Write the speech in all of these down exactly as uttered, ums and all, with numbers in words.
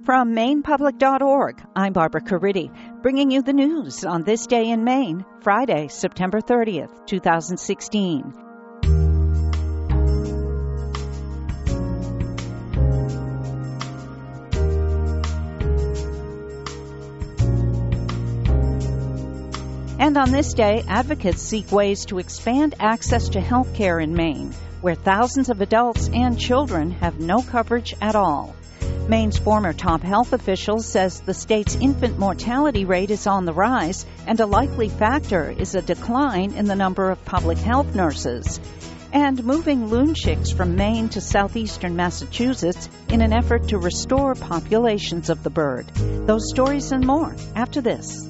From Maine Public dot org, I'm Barbara Caridi, bringing you the news on this day in Maine, Friday, September thirtieth, twenty sixteen. And on this day, advocates seek ways to expand access to health care in Maine, where thousands of adults and children have no coverage at all. Maine's former top health official says the state's infant mortality rate is on the rise, and a likely factor is a decline in the number of public health nurses. And moving loon chicks from Maine to southeastern Massachusetts in an effort to restore populations of the bird. Those stories and more after this.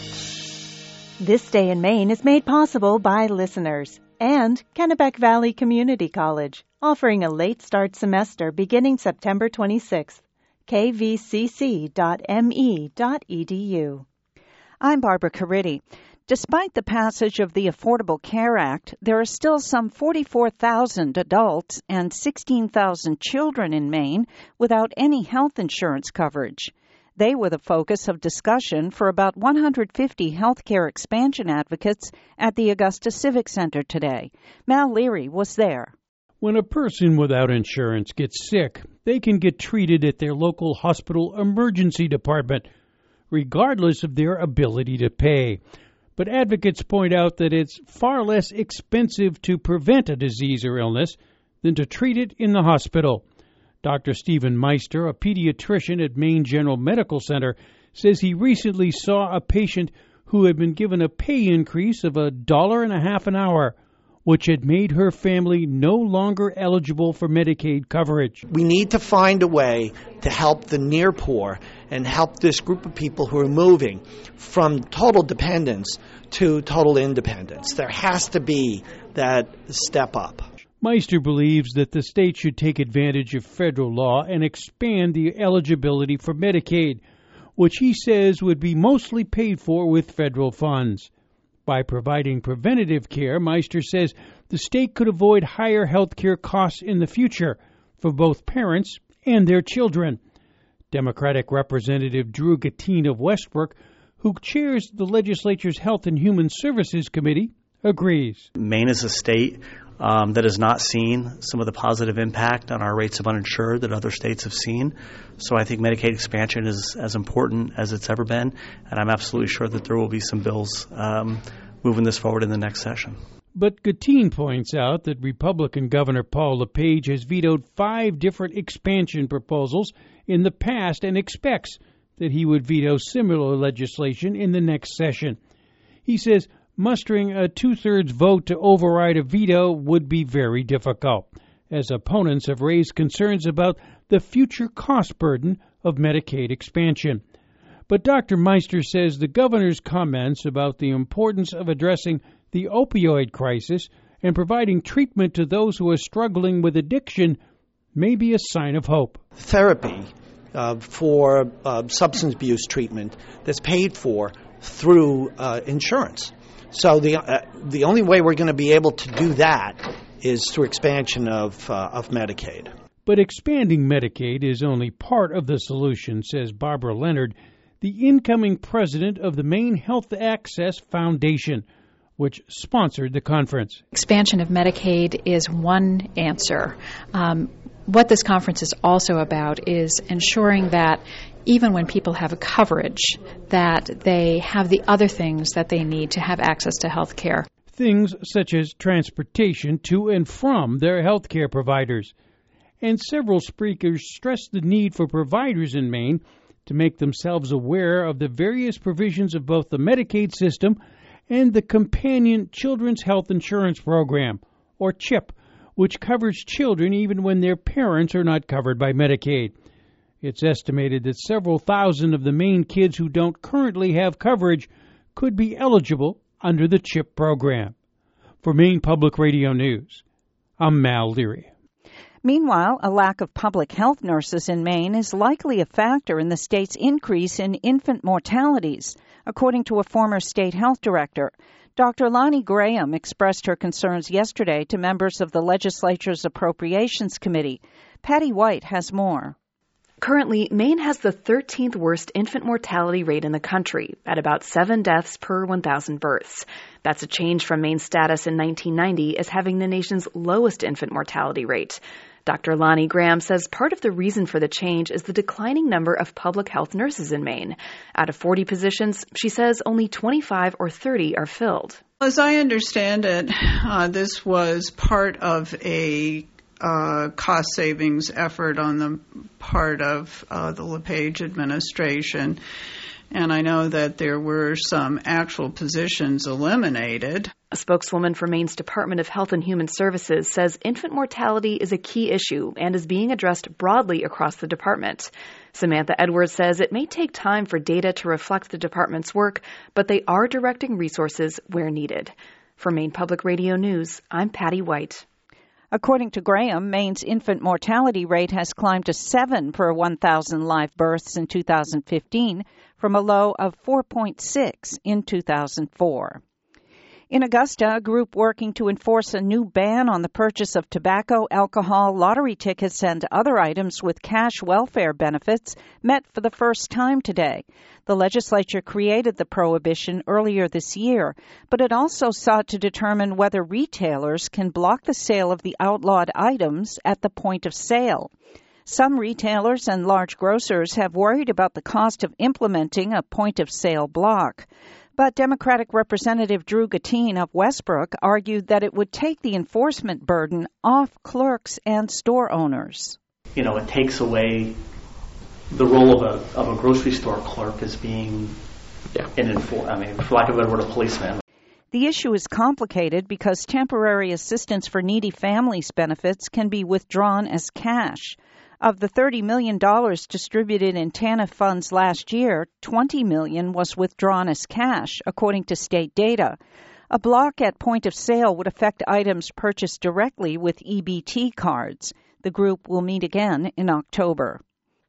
This Day in Maine is made possible by listeners and Kennebec Valley Community College, offering a late start semester beginning September twenty-sixth. k v c c dot m e dot e d u. I'm Barbara Caridi. Despite the passage of the Affordable Care Act, there are still some forty-four thousand adults and sixteen thousand children in Maine without any health insurance coverage. They were the focus of discussion for about one hundred fifty healthcare expansion advocates at the Augusta Civic Center today. Mal Leary was there. When a person without insurance gets sick, they can get treated at their local hospital emergency department, regardless of their ability to pay. But advocates point out that it's far less expensive to prevent a disease or illness than to treat it in the hospital. Doctor Stephen Meister, a pediatrician at Maine General Medical Center, says he recently saw a patient who had been given a pay increase of a dollar and a half an hour, which had made her family no longer eligible for Medicaid coverage. We need to find a way to help the near poor and help this group of people who are moving from total dependence to total independence. There has to be that step up. Meister believes that the state should take advantage of federal law and expand the eligibility for Medicaid, which he says would be mostly paid for with federal funds. By providing preventative care, Meister says the state could avoid higher health care costs in the future for both parents and their children. Democratic Representative Drew Gattin of Westbrook, who chairs the legislature's Health and Human Services Committee, agrees. Maine is a state um, that has not seen some of the positive impact on our rates of uninsured that other states have seen. So I think Medicaid expansion is as important as it's ever been, and I'm absolutely sure that there will be some bills um, moving this forward in the next session. But Gattin points out that Republican Governor Paul LePage has vetoed five different expansion proposals in the past and expects that he would veto similar legislation in the next session. He says mustering a two-thirds vote to override a veto would be very difficult, as opponents have raised concerns about the future cost burden of Medicaid expansion. But Doctor Meister says the governor's comments about the importance of addressing the opioid crisis and providing treatment to those who are struggling with addiction may be a sign of hope. Therapy uh, for uh, substance abuse treatment that's paid for through uh, insurance. So the uh, the only way we're going to be able to do that is through expansion of uh, of Medicaid. But expanding Medicaid is only part of the solution, says Barbara Leonard, the incoming president of the Maine Health Access Foundation, which sponsored the conference. Expansion of Medicaid is one answer. Um, what this conference is also about is ensuring that even when people have coverage, that they have the other things that they need to have access to health care. Things such as transportation to and from their health care providers. And several speakers stressed the need for providers in Maine to make themselves aware of the various provisions of both the Medicaid system and the Companion Children's Health Insurance Program, or CHIP, which covers children even when their parents are not covered by Medicaid. It's estimated that several thousand of the Maine kids who don't currently have coverage could be eligible under the CHIP program. For Maine Public Radio News, I'm Mal Leary. Meanwhile, a lack of public health nurses in Maine is likely a factor in the state's increase in infant mortalities, according to a former state health director. Doctor Lonnie Graham expressed her concerns yesterday to members of the legislature's Appropriations Committee. Patty White has more. Currently, Maine has the thirteenth worst infant mortality rate in the country, at about seven deaths per one thousand births. That's a change from Maine's status in nineteen ninety as having the nation's lowest infant mortality rate. Doctor Lonnie Graham says part of the reason for the change is the declining number of public health nurses in Maine. Out of forty positions, she says only twenty-five or thirty are filled. As I understand it, uh, this was part of a Uh, cost savings effort on the part of uh, the LePage administration. And I know that there were some actual positions eliminated. A spokeswoman for Maine's Department of Health and Human Services says infant mortality is a key issue and is being addressed broadly across the department. Samantha Edwards says it may take time for data to reflect the department's work, but they are directing resources where needed. For Maine Public Radio News, I'm Patty White. According to Graham, Maine's infant mortality rate has climbed to seven per one thousand live births in two thousand fifteen from a low of four point six in two thousand four. In Augusta, a group working to enforce a new ban on the purchase of tobacco, alcohol, lottery tickets, and other items with cash welfare benefits met for the first time today. The legislature created the prohibition earlier this year, but it also sought to determine whether retailers can block the sale of the outlawed items at the point of sale. Some retailers and large grocers have worried about the cost of implementing a point-of-sale block. But Democratic Representative Drew Gatine of Westbrook argued that it would take the enforcement burden off clerks and store owners. You know, it takes away the role of a of a grocery store clerk as being yeah. an enfor- I mean, for lack of a better word, a policeman. The issue is complicated because temporary assistance for needy families benefits can be withdrawn as cash. Of the thirty million dollars distributed in TANF funds last year, twenty million dollars was withdrawn as cash, according to state data. A block at point of sale would affect items purchased directly with E B T cards. The group will meet again in October.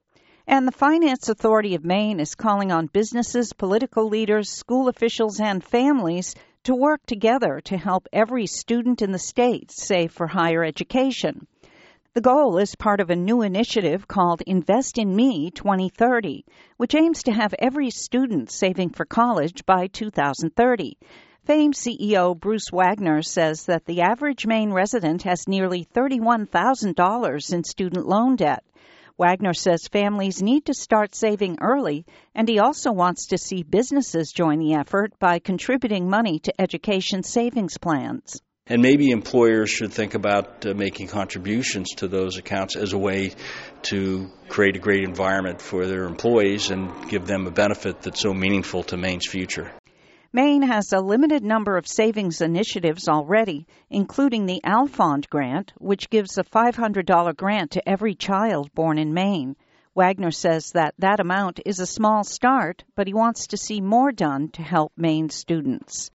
And the Finance Authority of Maine is calling on businesses, political leaders, school officials, and families to work together to help every student in the state save for higher education. The goal is part of a new initiative called Invest in Me twenty thirty, which aims to have every student saving for college by two thousand thirty. Fame C E O Bruce Wagner says that the average Maine resident has nearly thirty-one thousand dollars in student loan debt. Wagner says families need to start saving early, and he also wants to see businesses join the effort by contributing money to education savings plans. And maybe employers should think about uh, making contributions to those accounts as a way to create a great environment for their employees and give them a benefit that's so meaningful to Maine's future. Maine has a limited number of savings initiatives already, including the Alfond Grant, which gives a five hundred dollars grant to every child born in Maine. Wagner says that that amount is a small start, but he wants to see more done to help Maine students.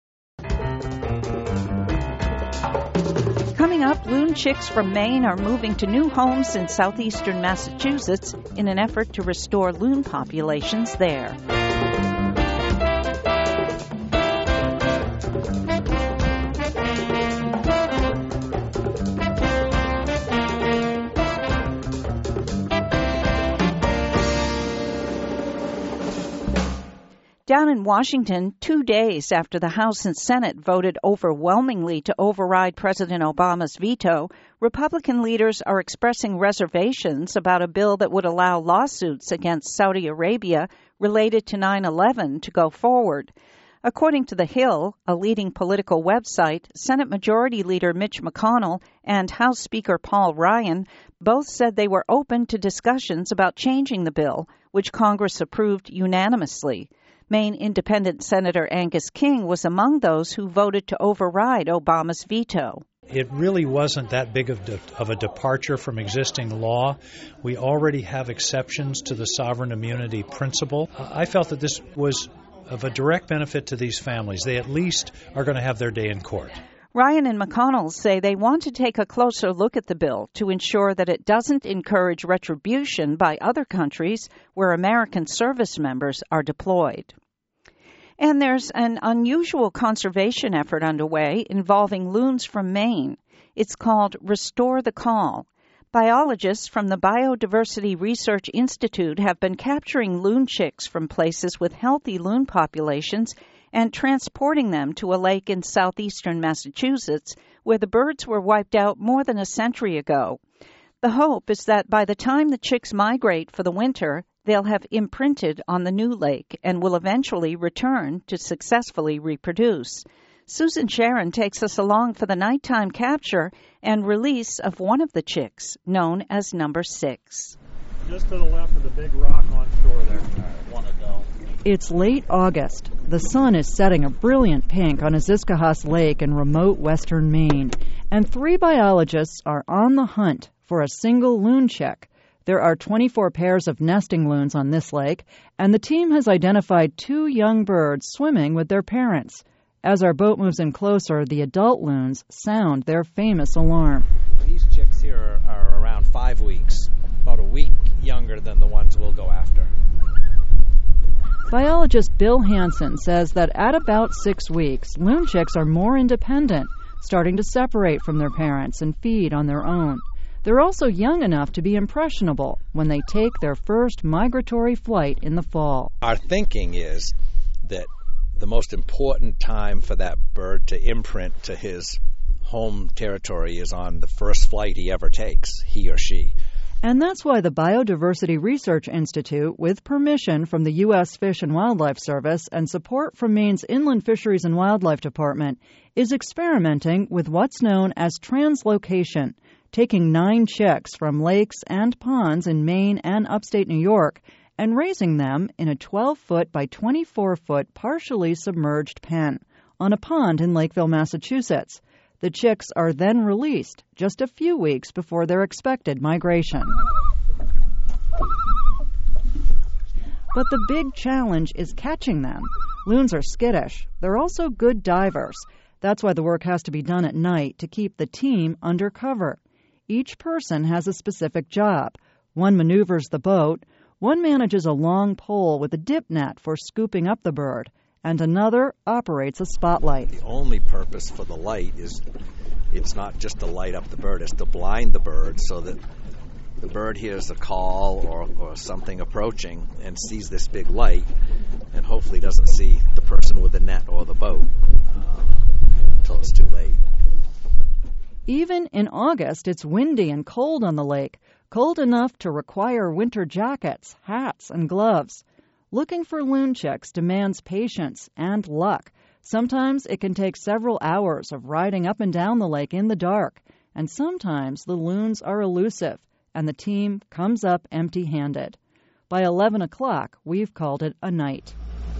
Coming up, loon chicks from Maine are moving to new homes in southeastern Massachusetts in an effort to restore loon populations there. Down in Washington, two days after the House and Senate voted overwhelmingly to override President Obama's veto, Republican leaders are expressing reservations about a bill that would allow lawsuits against Saudi Arabia related to nine eleven to go forward. According to The Hill, a leading political website, Senate Majority Leader Mitch McConnell and House Speaker Paul Ryan both said they were open to discussions about changing the bill, which Congress approved unanimously. Maine Independent Senator Angus King was among those who voted to override Obama's veto. It really wasn't that big of, de- of a departure from existing law. We already have exceptions to the sovereign immunity principle. Uh, I felt that this was of a direct benefit to these families. They at least are going to have their day in court. Ryan and McConnell say they want to take a closer look at the bill to ensure that it doesn't encourage retribution by other countries where American service members are deployed. And there's an unusual conservation effort underway involving loons from Maine. It's called Restore the Call. Biologists from the Biodiversity Research Institute have been capturing loon chicks from places with healthy loon populations and transporting them to a lake in southeastern Massachusetts, where the birds were wiped out more than a century ago. The hope is that by the time the chicks migrate for the winter, they'll have imprinted on the new lake and will eventually return to successfully reproduce. Susan Sharon takes us along for the nighttime capture and release of one of the chicks, known as number six. Just to the left of the big rock on shore there. One adult. It's late August. The sun is setting a brilliant pink on Aziscahas Lake in remote western Maine, and three biologists are on the hunt for a single loon chick. There are twenty-four pairs of nesting loons on this lake, and the team has identified two young birds swimming with their parents. As our boat moves in closer, the adult loons sound their famous alarm. These chicks here are, are around five weeks, about a week younger than the ones we'll go after. Biologist Bill Hansen says that at about six weeks, loon chicks are more independent, starting to separate from their parents and feed on their own. They're also young enough to be impressionable when they take their first migratory flight in the fall. Our thinking is that the most important time for that bird to imprint to his home territory is on the first flight he ever takes, he or she. And that's why the Biodiversity Research Institute, with permission from the U S Fish and Wildlife Service and support from Maine's Inland Fisheries and Wildlife Department, is experimenting with what's known as translocation, taking nine chicks from lakes and ponds in Maine and upstate New York and raising them in a twelve-foot by twenty-four-foot partially submerged pen on a pond in Lakeville, Massachusetts. The chicks are then released just a few weeks before their expected migration. But the big challenge is catching them. Loons are skittish. They're also good divers. That's why the work has to be done at night to keep the team under cover. Each person has a specific job. One maneuvers the boat, one manages a long pole with a dip net for scooping up the bird, and another operates a spotlight. The only purpose for the light is it's not just to light up the bird, it's to blind the bird so that the bird hears a call or, or something approaching and sees this big light and hopefully doesn't see the person with the net or the boat uh, until it's too late. Even in August, it's windy and cold on the lake, cold enough to require winter jackets, hats, and gloves. Looking for loon chicks demands patience and luck. Sometimes it can take several hours of riding up and down the lake in the dark, and sometimes the loons are elusive, and the team comes up empty-handed. By eleven o'clock, we've called it a night.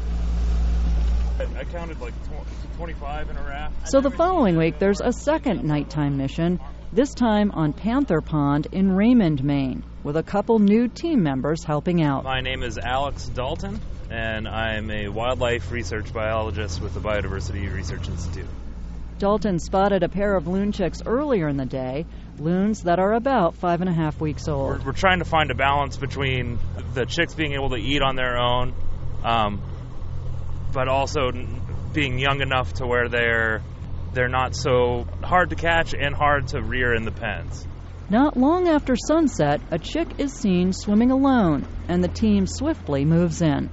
I counted like twenty-five in a raft. So the following week, there's a second nighttime mission, this time on Panther Pond in Raymond, Maine, with a couple new team members helping out. My name is Alex Dalton, and I'm a wildlife research biologist with the Biodiversity Research Institute. Dalton spotted a pair of loon chicks earlier in the day, loons that are about five and a half weeks old. We're, we're trying to find a balance between the chicks being able to eat on their own, um, but also being young enough to where they're they're not so hard to catch and hard to rear in the pens. Not long after sunset, a chick is seen swimming alone, and the team swiftly moves in.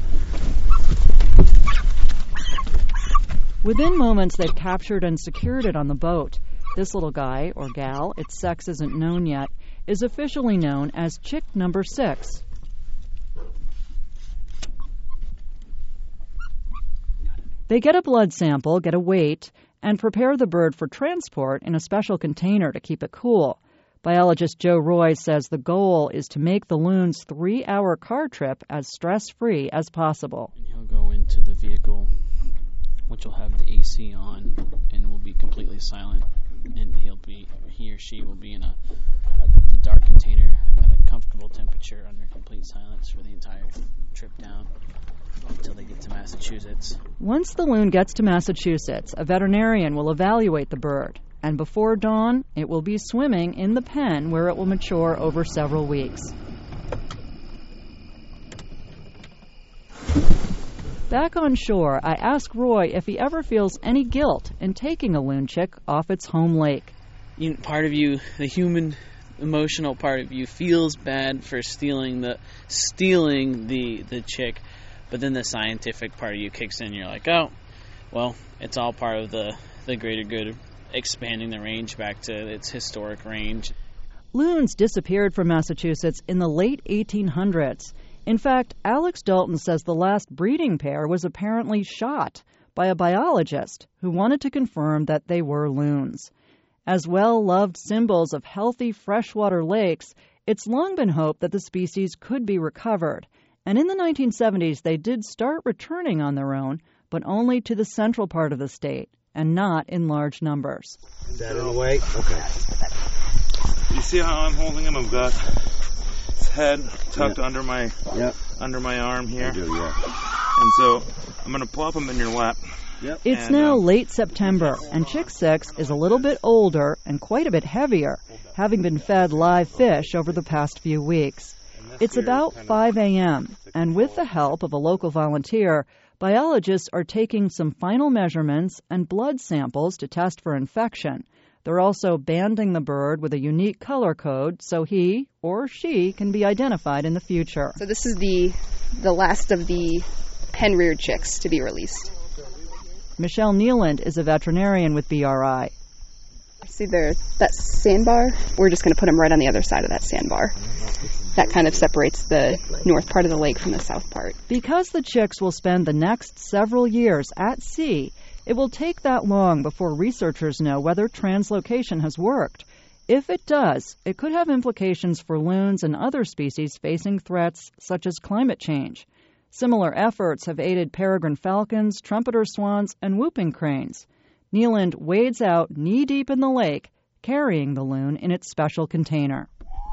Within moments, they've captured and secured it on the boat. This little guy, or gal, its sex isn't known yet, is officially known as chick number six. They get a blood sample, get a weight, and prepare the bird for transport in a special container to keep it cool. Biologist Joe Roy says the goal is to make the loon's three-hour car trip as stress-free as possible. And he'll go into the vehicle, which will have the A C on, and will be completely silent. And he'll be, he or she will be in a, a the dark container at a comfortable temperature under complete silence for the entire trip down until they get to Massachusetts. Once the loon gets to Massachusetts, a veterinarian will evaluate the bird, and before dawn, it will be swimming in the pen where it will mature over several weeks. Back on shore, I ask Roy if he ever feels any guilt in taking a loon chick off its home lake. You know, part of you, the human emotional part of you feels bad for stealing the stealing the the chick, but then the scientific part of you kicks in. You're like, oh, well, it's all part of the the greater good of expanding the range back to its historic range. Loons disappeared from Massachusetts in the late eighteen hundreds. In fact, Alex Dalton says the last breeding pair was apparently shot by a biologist who wanted to confirm that they were loons. As well-loved symbols of healthy freshwater lakes, it's long been hoped that the species could be recovered. And in the nineteen seventies, they did start returning on their own, but only to the central part of the state, and not in large numbers. Is that in the way? Okay. You see how I'm holding him? I've got his head tucked yeah. under my yeah. under my arm here. I do, yeah. And so I'm going to plop him in your lap. Yep. It's and, now um, late September, and Chick six is a little bit older and quite a bit heavier, having been fed live fish over the past few weeks. It's about five a.m., and with the help of a local volunteer, biologists are taking some final measurements and blood samples to test for infection. They're also banding the bird with a unique color code so he or she can be identified in the future. So this is the the last of the pen-reared chicks to be released. Michelle Nealand is a veterinarian with B R I. See there, that sandbar? We're just going to put them right on the other side of that sandbar. That kind of separates the north part of the lake from the south part. Because the chicks will spend the next several years at sea, it will take that long before researchers know whether translocation has worked. If it does, it could have implications for loons and other species facing threats such as climate change. Similar efforts have aided peregrine falcons, trumpeter swans, and whooping cranes. Nealand wades out knee-deep in the lake, carrying the loon in its special container.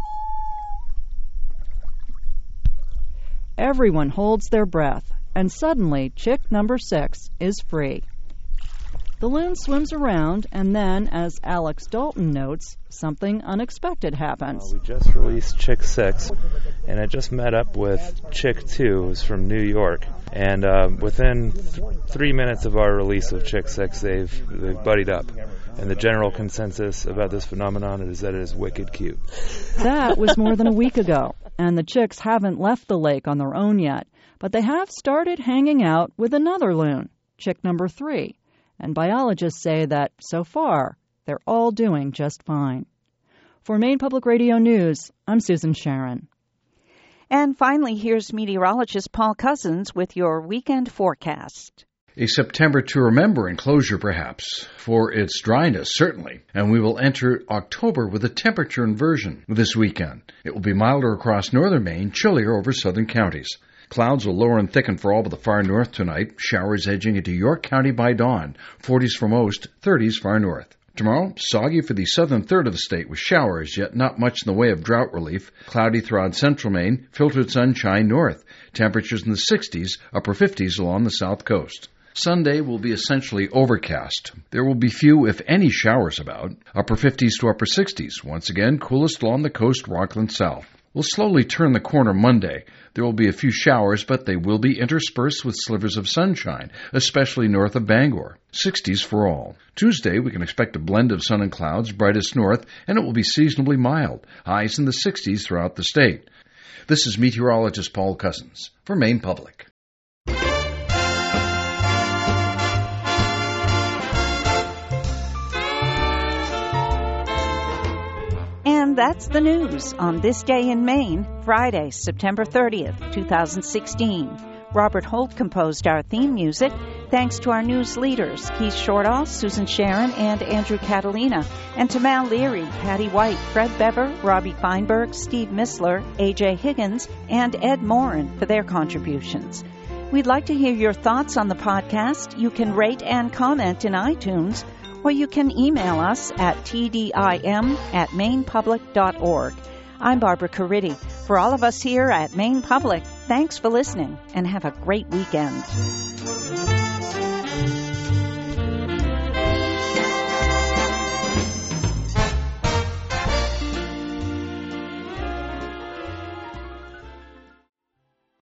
Everyone holds their breath, and suddenly chick number six is free. The loon swims around, and then, as Alex Dalton notes, something unexpected happens. Uh, we just released Chick six, and I just met up with Chick two, who's from New York. And uh, within th- three minutes of our release of Chick six, they've, they've buddied up. And the general consensus about this phenomenon is that it is wicked cute. That was more than a week ago, and the chicks haven't left the lake on their own yet. But they have started hanging out with another loon, chick number three. And biologists say that, so far, they're all doing just fine. For Maine Public Radio News, I'm Susan Sharon. And finally, here's meteorologist Paul Cousins with your weekend forecast. A September to remember in closure, perhaps, for its dryness, certainly. And we will enter October with a temperature inversion this weekend. It will be milder across northern Maine, chillier over southern counties. Clouds will lower and thicken for all but the far north tonight, showers edging into York County by dawn, forties for most, thirties far north. Tomorrow, soggy for the southern third of the state with showers, yet not much in the way of drought relief. Cloudy throughout central Maine, filtered sunshine north. Temperatures in the sixties, upper fifties along the south coast. Sunday will be essentially overcast. There will be few, if any, showers about. Upper fifties to upper sixties. Once again, coolest along the coast, Rockland south. We'll slowly turn the corner Monday. There will be a few showers, but they will be interspersed with slivers of sunshine, especially north of Bangor. sixties for all. Tuesday, we can expect a blend of sun and clouds, brightest north, and it will be seasonably mild. Highs in the sixties throughout the state. This is meteorologist Paul Cousins for Maine Public. And that's the news on This Day in Maine, Friday, September thirtieth, twenty sixteen. Robert Holt composed our theme music. Thanks to our news leaders, Keith Shortall, Susan Sharon, and Andrew Catalina, and to Mal Leary, Patty White, Fred Bever, Robbie Feinberg, Steve Missler, A J Higgins, and Ed Morin for their contributions. We'd like to hear your thoughts on the podcast. You can rate and comment in iTunes, or you can email us at tdim at mainepublic dot org. I'm Barbara Caridi. For all of us here at Maine Public, thanks for listening and have a great weekend.